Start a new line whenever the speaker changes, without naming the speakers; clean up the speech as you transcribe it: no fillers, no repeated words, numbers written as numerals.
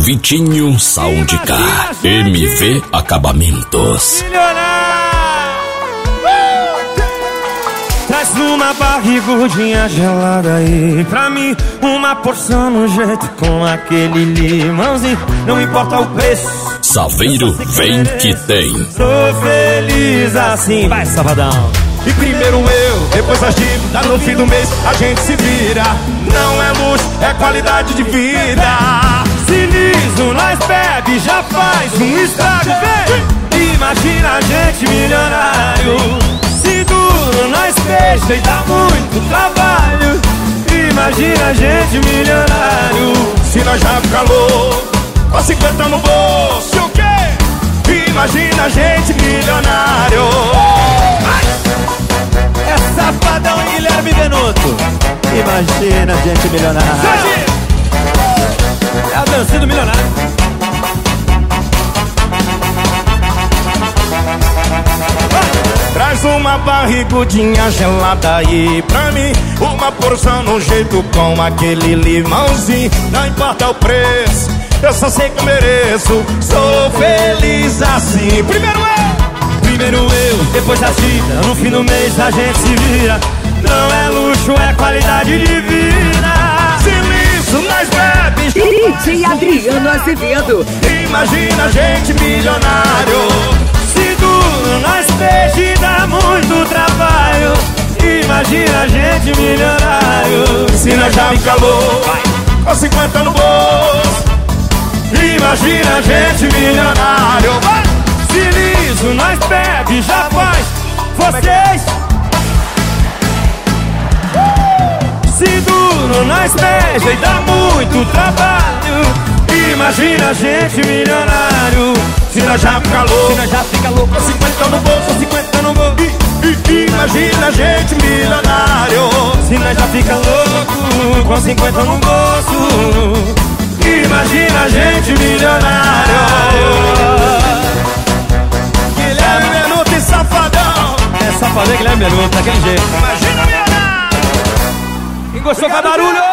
Vitinho Soundcar, MV Acabamentos.
Traz uma barrigudinha gelada aí pra mim, uma porção no jeito com aquele limãozinho. Não importa o preço,
Saveiro vem que tem.
sou feliz assim. Vai, Safadão.
E primeiro eu, depois as dívidas, no fim do mês a gente se vira. Não é luxo, é qualidade de vida.
Se liso, nós bebe, já faz um estrago, vem. Imagina a gente milionário. Se duro, nós fecha e dá muito trabalho. Imagina a gente milionário.
Se nós já ficar louco, com 50 no bolso, o quê? Imagina a gente milionário.
É Safadão e Guilherme Benuto. Imagina a gente milionário. É a dança do milionário.
Traz uma barrigudinha gelada aí pra mim, uma porção no jeito com aquele limãozinho. Não importa o preço, eu só sei que eu mereço. Sou feliz assim.
Primeiro eu, depois a cita. No fim do mês a gente se vira. Não é luxo, é qualidade de vida.
Se liso, nós bebe.
DJ Adriano Azevedo.
Imagina a gente milionário.
Se duro, nós peixe e dá muito trabalho. Imagina a gente milionário.
Se nós já fica louco, com 50 no bolso. Imagina a gente milionário.
Se liso, nós bebe, já faz. Vocês. Se duro, nós beija e dá muito trabalho. Imagina a gente milionário.
Se nós já fica louco, com 50 no bolso, 50 no bolso. Imagina a gente milionário.
Se nós já fica louco, com 50 no bolso. Imagina a gente milionário.
Guilherme Benuto e Safadão.
É Safadão e Guilherme Benuto, daquele jeito.
Imagina milionário.
Quem gostou faz barulho.